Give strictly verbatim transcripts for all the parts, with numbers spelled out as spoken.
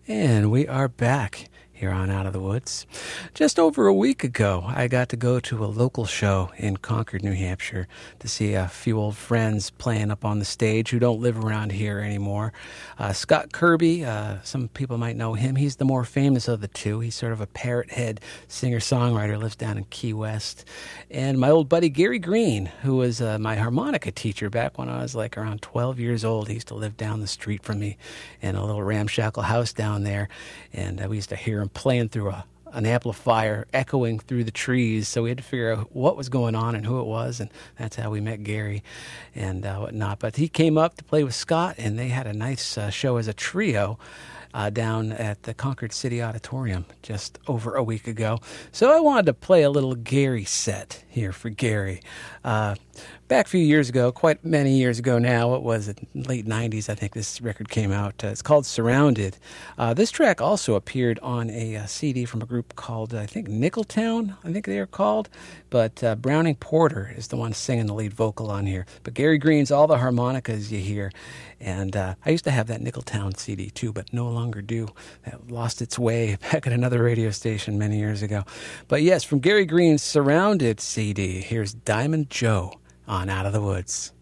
And we are back here on Out of the Woods. Just over a week ago, I got to go to a local show in Concord, New Hampshire to see a few old friends playing up on the stage who don't live around here anymore. Uh, Scott Kirby, uh, some people might know him. He's the more famous of the two. He's sort of a parrot head singer-songwriter, lives down in Key West. And my old buddy Gary Green, who was uh, my harmonica teacher back when I was like around twelve years old. He used to live down the street from me in a little ramshackle house down there. And uh, we used to hear him playing through a, an amplifier, echoing through the trees. So we had to figure out what was going on and who it was, and that's how we met Gary and uh, whatnot. But he came up to play with Scott, and they had a nice uh, show as a trio uh, down at the Concord City Auditorium just over a week ago. So I wanted to play a little Gary set here for Gary. Uh, Back a few years ago, quite many years ago now, it was in the late nineties, I think this record came out. Uh, it's called Surrounded. Uh, this track also appeared on a, a C D from a group called, I think, Nickeltown, I think they are called. But uh, Browning Porter is the one singing the lead vocal on here. But Gary Green's all the harmonicas you hear. And uh, I used to have that Nickeltown C D too, but no longer do. That lost its way back at another radio station many years ago. But yes, from Gary Green's Surrounded C D, here's Diamond Joe on Out of the Woods.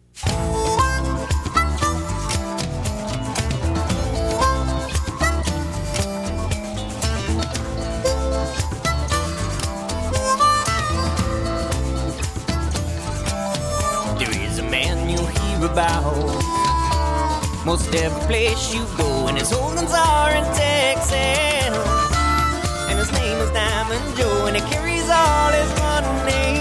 There is a man you hear about most every place you go, and his holdings are in Texas, and his name is Diamond Joe, and he carries all his money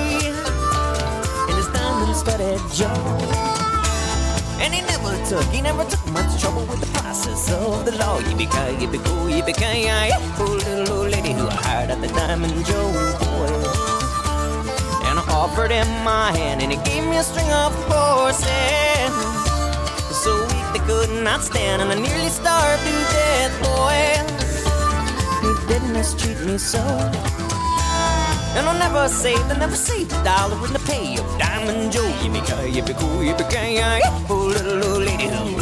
studded Joe. And he never took, he never took much trouble with the process of the law. Yippee-ki, yippee-ko, yippee-ki-yi, poor little old lady who I hired at the Diamond Joe boy. And I offered him my hand, and he gave me a string of horses. So weak they could not stand, and I nearly starved to death, boy. He didn't mistreat me so. And I'll never save, I'll never save a dollar in the pay of Diamond Joe. Yippee-ki, yippee-ko, yippee-ki-yi, poor little old lady who.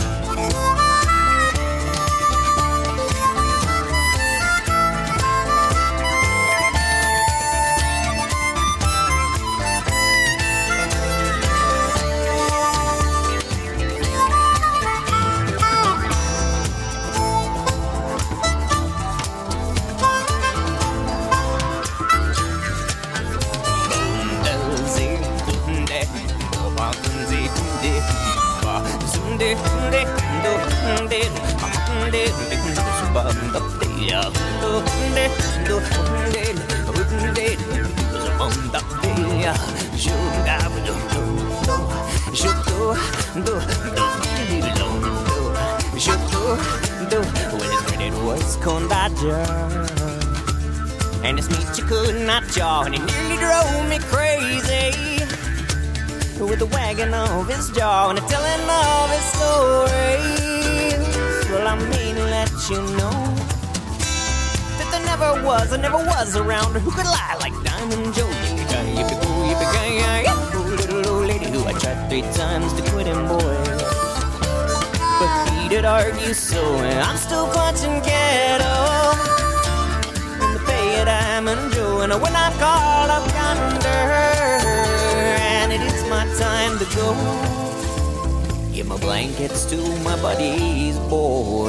And his meat you could not jaw, and he nearly drove me crazy with the wagging of his jaw and the telling of his stories. Well, I mean to let you know that there never was, there never was around who could lie like Diamond Joe. Yippee-ki, yippee-ko, yippee-ki-yi, poor little old lady who I tried three times to quit him, boy. But he did argue so, and I'm still punching cattle in the pay of Diamond Joe. And when I'm called up yonder, and it is my time to go, give my blankets to my buddies, boys.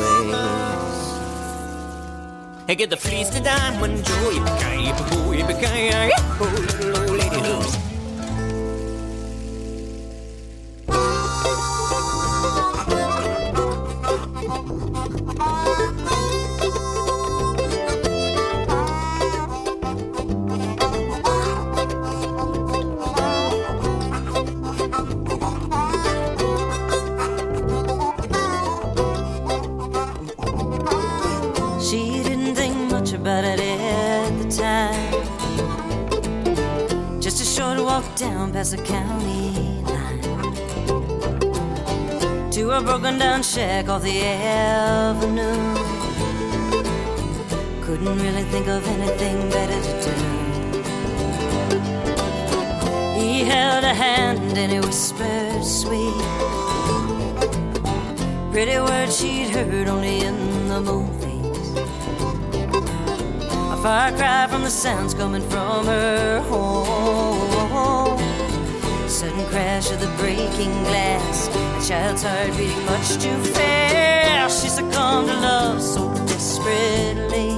Hey, get the fleece to Diamond Joe. Yippee-ki, yippee-ko, yippee-ki-yi, poor little old lady who's. Down past the county line to a broken down shack off the avenue. Couldn't really think of anything better to do. He held a hand and he whispered sweet, pretty words she'd heard only in the movies. far cry from the sounds coming from her home. Sudden crash of the breaking glass, a child's heart beating much too fast. She succumbed to love so desperately,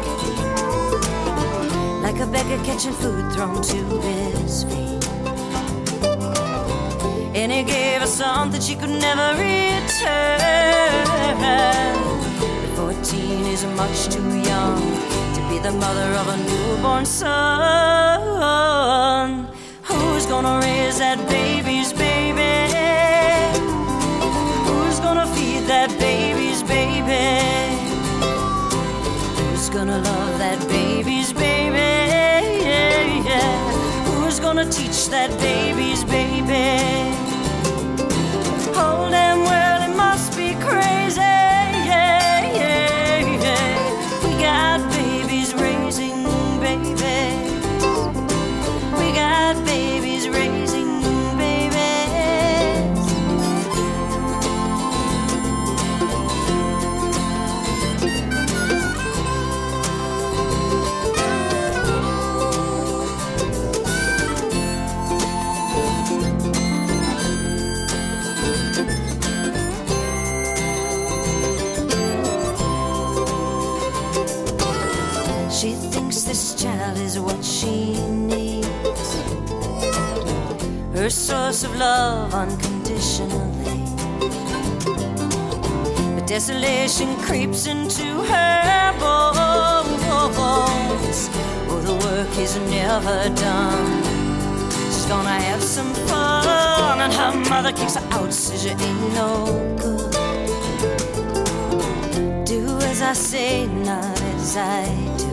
like a beggar catching food thrown to his feet. And he gave her something she could never return. But fourteen is much too young to be the mother of a newborn son. Who's gonna raise that baby's baby? Who's gonna feed that baby's baby? Who's gonna love that baby's baby? Who's gonna teach that baby's baby? Hold him, well, it must be crazy. Yeah, yeah, yeah. We got babies raising babies. We got babies raising babies. She thinks this child is what she needs, her source of love unconditionally. But desolation creeps into her bones. Oh, the work is never done. She's gonna have some fun, and her mother kicks her out, says you ain't no good. Do as I say, not as I do.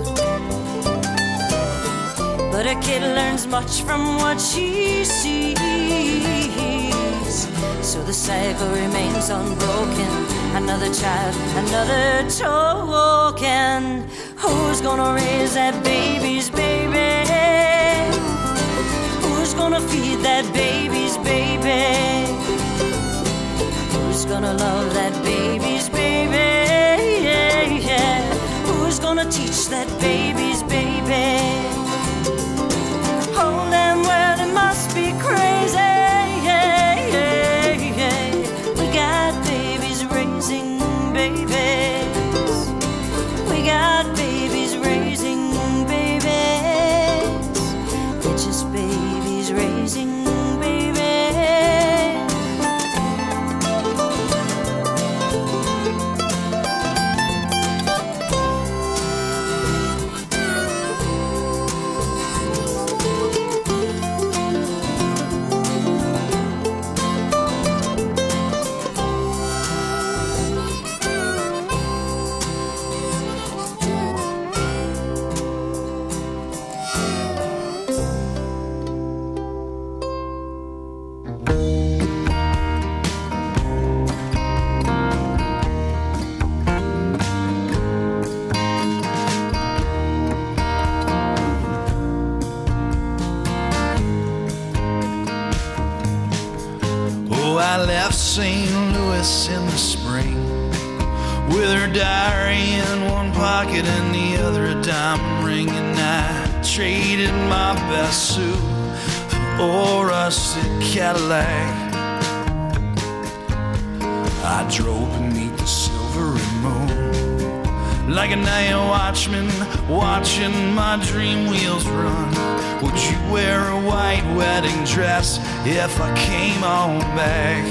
But a kid learns much from what she sees, so the cycle remains unbroken. Another child, another token. Who's gonna raise that baby's baby? Who's gonna feed that baby's baby? Who's gonna love that baby's baby? Yeah, yeah. Who's gonna teach that baby's baby? Hold them, well, it must be crazy. Yeah, yeah, yeah. We got babies raising babies. We got babies raising babies. They're just babies raising babies. Saint Louis in the spring, with her diary in one pocket and the other a diamond ring. And I traded my best suit for a rusted Cadillac. I drove beneath the silvery moon, like a night watchman watching my dream wheels run. Would you wear a white wedding dress if I came on back?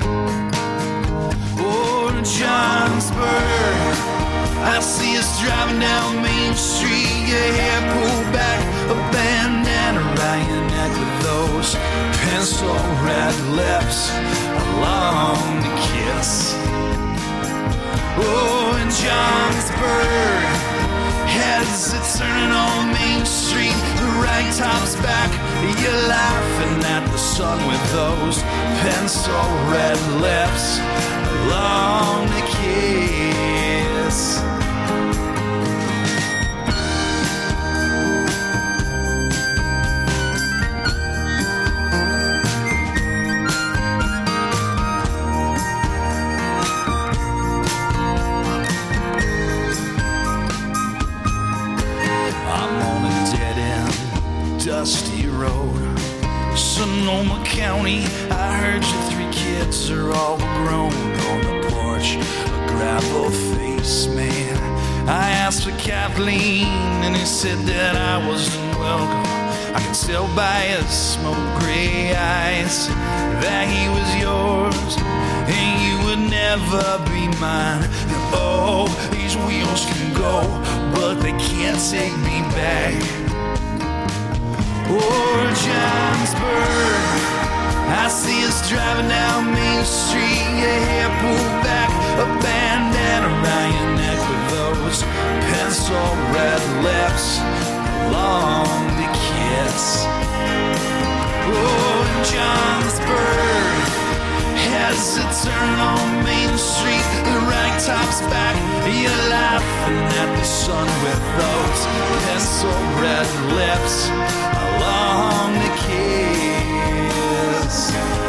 Oh, to Johnsburg, I see us driving down Main Street, your hair pulled back, a bandana around your neck with those pencil red lips, a long to kiss. Oh, in Johnsburg, heads are turning on Main Street, the rag top's back, you're laughing at the sun with those pencil red lips, long to kiss. Sonoma County. I heard your three kids are all grown on the porch, a gravel face man. I asked for Kathleen and he said that I wasn't welcome. I could tell by his smoke gray eyes that he was yours and you would never be mine. And oh, these wheels can go, but they can't take me back. Or Johnsburg, I see us driving down Main Street, your hair pulled back, a bandana around your neck with those pencil red lips, long to kiss. Oh, Johnsburg, heads a turn on Main Street, the rag top's back, you're laughing at the sun with those pencil red lips, long to kiss.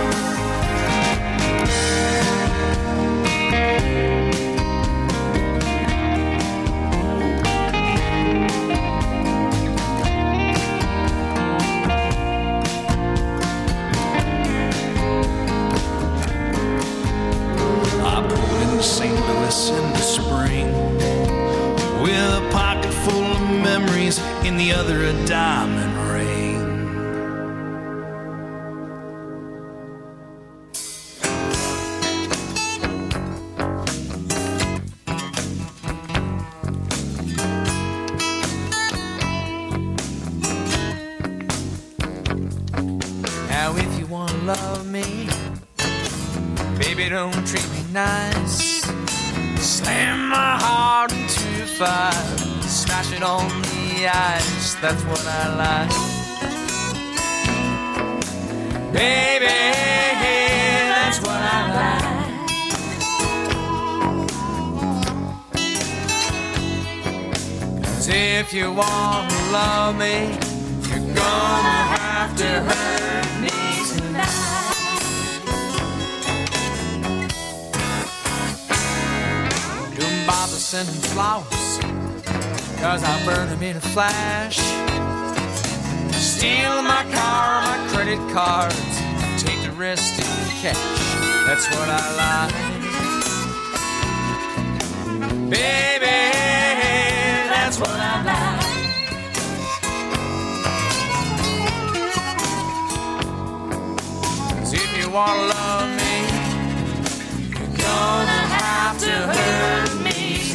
Saint Louis in the spring, with a pocket full of memories, in the other a diamond ring. Now if you wanna love me, baby, don't treat me nice. Slam my heart into your fire, smash it on the ice, that's what I like. Baby, that's what I like. 'Cause if you wanna love me, you're gonna have to hurt me tonight. Sending flowers, 'cause I burn them in a flash. Steal my car, my credit cards, take the rest in cash, that's what I like. Baby, that's what I like. 'Cause if you wanna love me, you're gonna have to hurt me.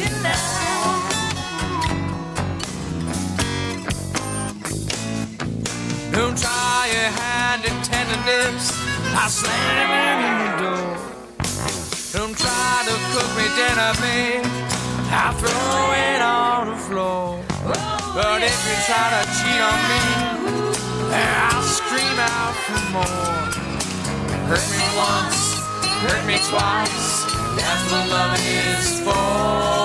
Don't try your hand at tenderness, I'll slam it in the door. Don't try to cook me dinner, babe, I'll throw it on the floor. But if you try to cheat on me, I'll scream out for more. Hurt me once, hurt me twice, that's what love is for.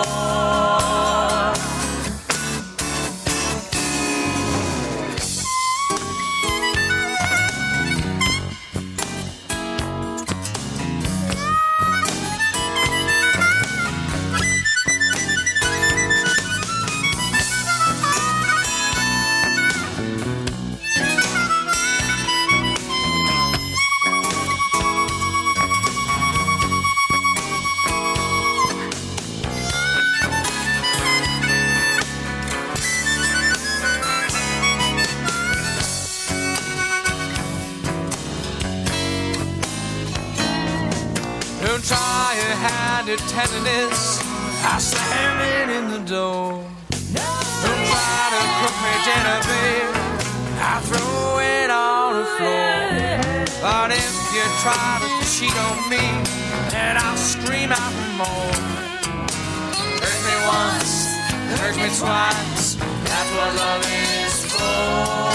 Try your hand at tenderness, I slam it in the door. Don't try to cook me dinner, babe, I throw it on the floor. But if you try to cheat on me, then I'll scream out more. Hurt me once, hurt me twice, that's what love is for.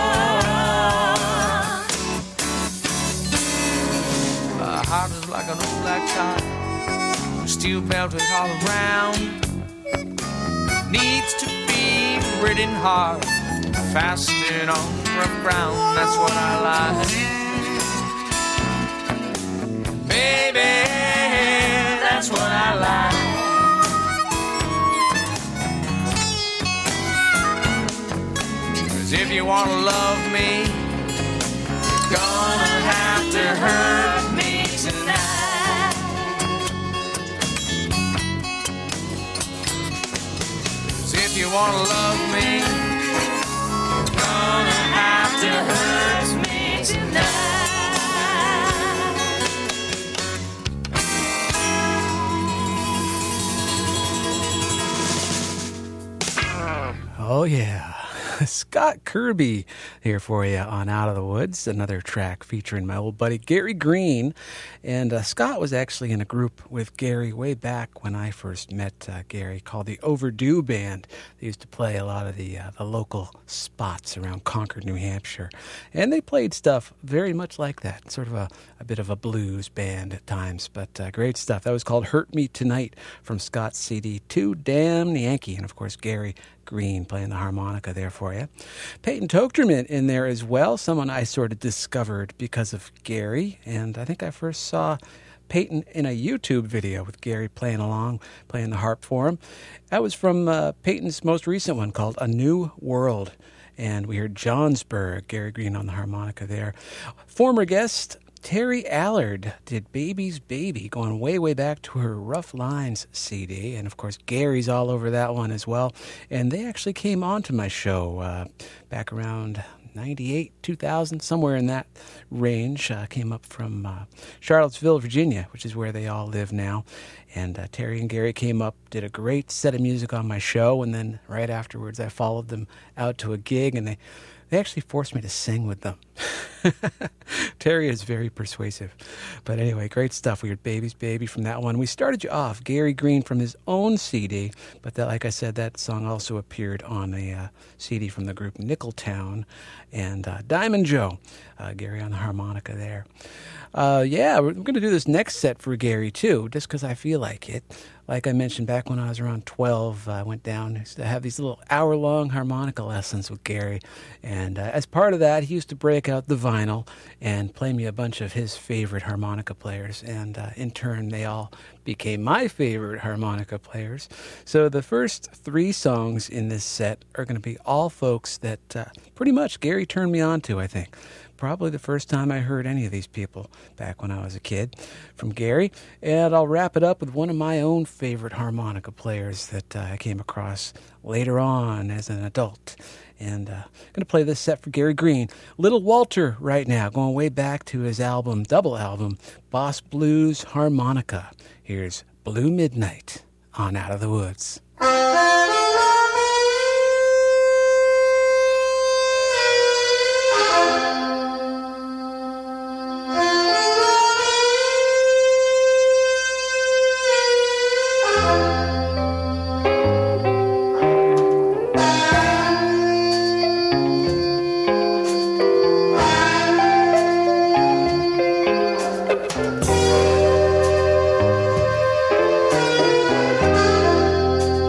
My heart is like an old black tie, steel belted all around. Needs to be ridden hard, fastened on rough ground, that's what I like. Baby, that's what I like. 'Cause if you wanna love me, gonna have to hurt me tonight. So if you wanna love me, you're gonna have to hurt me tonight. Oh, yeah. Scott Kirby here for you on Out of the Woods, another track featuring my old buddy Gary Green. And uh, Scott was actually in a group with Gary way back when I first met uh, Gary, called the Overdue Band. They used to play a lot of the, uh, the local spots around Concord, New Hampshire. And they played stuff very much like that, sort of a, a bit of a blues band at times, but uh, great stuff. That was called Hurt Me Tonight from Scott's C D, Too Damn Yankee. And of course, Gary Green playing the harmonica there for you. Peyton Tochterman in there as well, someone I sort of discovered because of Gary, and I think I first saw Peyton in a YouTube video with Gary playing along, playing the harp for him. That was from uh, Peyton's most recent one called A New World, and we heard Johnsburg, Gary Green on the harmonica there. Former guest Terry Allard did Baby's Baby, going way, way back to her Rough Lines C D. And, of course, Gary's all over that one as well. And they actually came on to my show uh, back around ninety-eight, two thousand, somewhere in that range. Uh, came up from uh, Charlottesville, Virginia, which is where they all live now. And uh, Terry and Gary came up, did a great set of music on my show. And then right afterwards, I followed them out to a gig, and they... They actually forced me to sing with them. Terry is very persuasive. But anyway, great stuff. We heard Baby's Baby from that one. We started you off, Gary Green from his own C D. But that, like I said, that song also appeared on a uh, C D from the group Nickeltown. And uh, Diamond Joe, uh, Gary on the harmonica there. Uh, yeah, we're going to do this next set for Gary, too, just because I feel like it. Like I mentioned, back when I was around twelve, I went down to have these little hour-long harmonica lessons with Gary. And uh, as part of that, he used to break out the vinyl and play me a bunch of his favorite harmonica players. And uh, in turn, they all became my favorite harmonica players. So the first three songs in this set are going to be all folks that uh, pretty much Gary turned me on to, I think. Probably the first time I heard any of these people back when I was a kid from Gary. And I'll wrap it up with one of my own favorite harmonica players that uh, I came across later on as an adult. And uh, I'm going to play this set for Gary Green. Little Walter right now, going way back to his album, double album, Boss Blues Harmonica. Here's Blue Midnight on Out of the Woods. Thank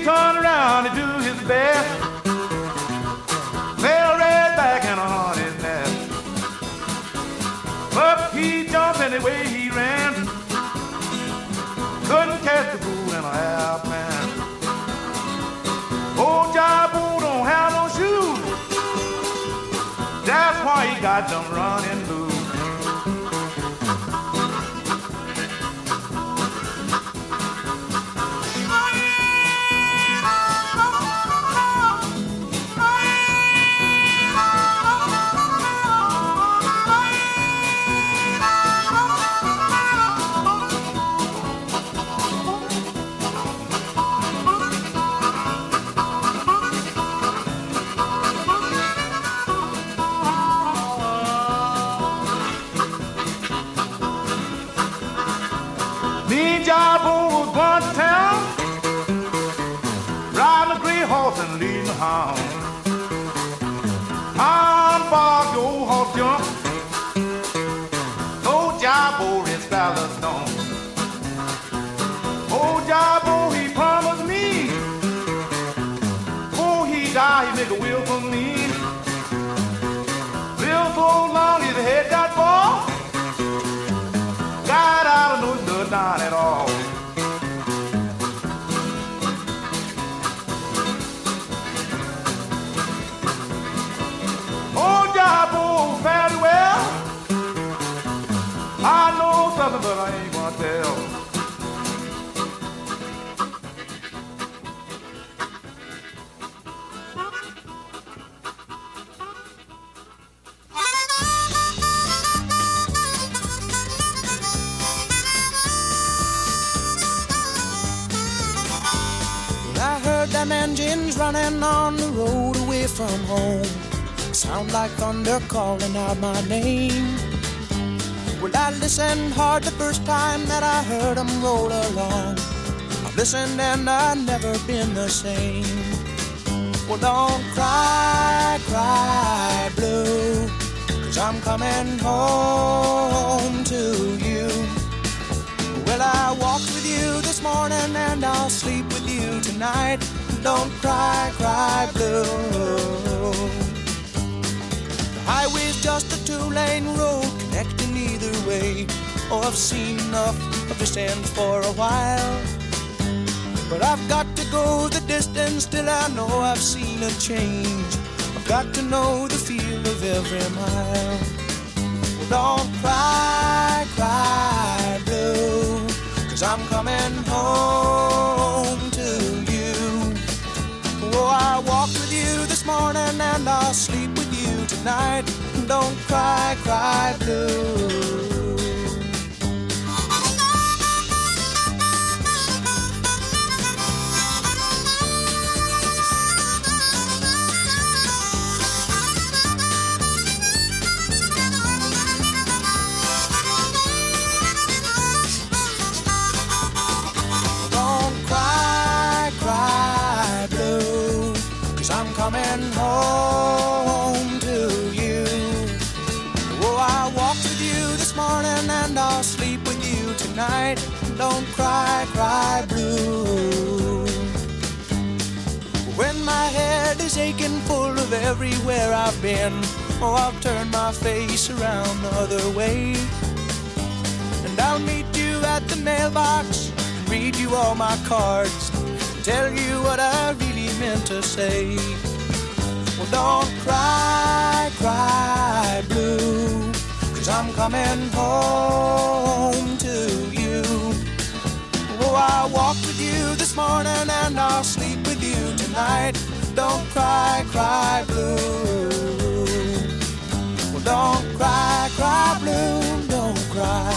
turned around to do his best. Fell right back in a hornet's nest. But he jumped anyway he ran. Couldn't catch the bull in a half man. Old Jabu don't have no shoes. That's why he got them running loose. And leading the hound. On board the old horse jump. Old Jabo is Palestone. Old Jabo, he promised me. Before he died, he make a will for me. Live so long, his head got bald. Got out of no good down at all. Very well. I know something, but I ain't gonna tell. Well, I heard them engines running on the road away from home. Sound like thunder calling out my name. Well, I listened hard the first time that I heard them roll along. I've listened and I've never been the same. Well, don't cry, cry, blue, 'cause I'm coming home to you. Well, I walked with you this morning and I'll sleep with you tonight. Don't cry, cry, blue. Highway's just a two-lane road connecting either way. Oh, I've seen enough of this end for a while. But I've got to go the distance till I know I've seen a change. I've got to know the feel of every mile. Well, don't cry, cry, blue, 'cause I'm coming home to you. Oh, I walked with you this morning and I'll sleep with you tonight. Don't cry, cry, blue. Coming home to you. Oh, I walked with you this morning and I'll sleep with you tonight. Don't cry, cry, blue. When my head is aching full of everywhere I've been, oh, I'll turn my face around the other way. And I'll meet you at the mailbox and read you all my cards, tell you what I really meant to say. Well, don't cry, cry, blue, 'cause I'm coming home to you. Oh, I walked with you this morning and I'll sleep with you tonight. Don't cry, cry, blue. Well, don't cry, cry, blue, don't cry.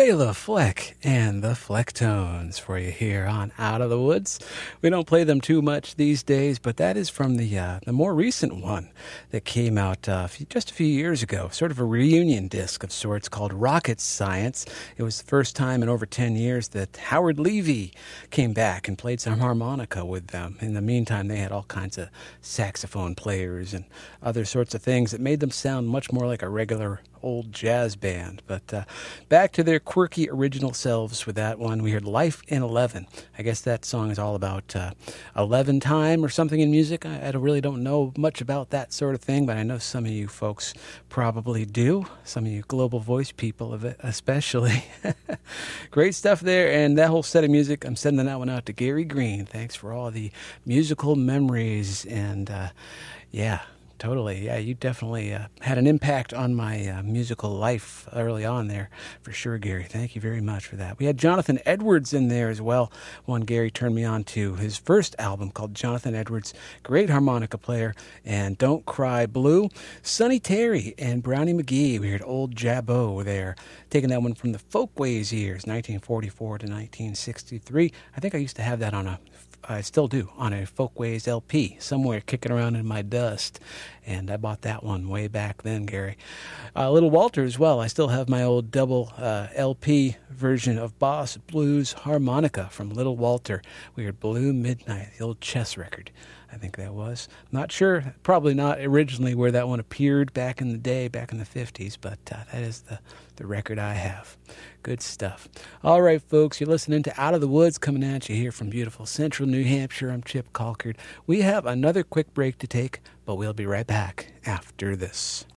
Bela Fleck and the Flecktones for you here on Out of the Woods. We don't play them too much these days, but that is from the uh, the more recent one that came out uh, just a few years ago, sort of a reunion disc of sorts called Rocket Science. It was the first time in over ten years that Howard Levy came back and played some harmonica with them. In the meantime, they had all kinds of saxophone players and other sorts of things that made them sound much more like a regular old jazz band. But uh, back to their quirky original selves with that one. We heard Life in eleven. I guess that song is all about uh, eleven time or something in music. I, I really don't know much about that sort of thing, but I know some of you folks probably do. Some of you Global Voice people of it especially. Great stuff there, and that whole set of music, I'm sending that one out to Gary Green. Thanks for all the musical memories, and uh, yeah, totally. Yeah, you definitely uh, had an impact on my uh, musical life early on there, for sure, Gary. Thank you very much for that. We had Jonathan Edwards in there as well, one Gary turned me on to. His first album called Jonathan Edwards, great harmonica player, and Don't Cry Blue. Sonny Terry and Brownie McGee, we heard Old Jabot there, taking that one from the Folkways years, nineteen forty-four to nineteen sixty-three. I think I used to have that on a I still do, on a Folkways L P, somewhere kicking around in my dust. And I bought that one way back then, Gary. Uh, Little Walter as well. I still have my old double uh, L P version of Boss Blues Harmonica from Little Walter. We heard Blue Midnight, the old chess record. I think that was. Not sure, probably not originally where that one appeared back in the day, back in the fifties, but uh, that is the, the record I have. Good stuff. All right, folks, you're listening to Out of the Woods, coming at you here from beautiful central New Hampshire. I'm Chip Colkert. We have another quick break to take, but we'll be right back after this.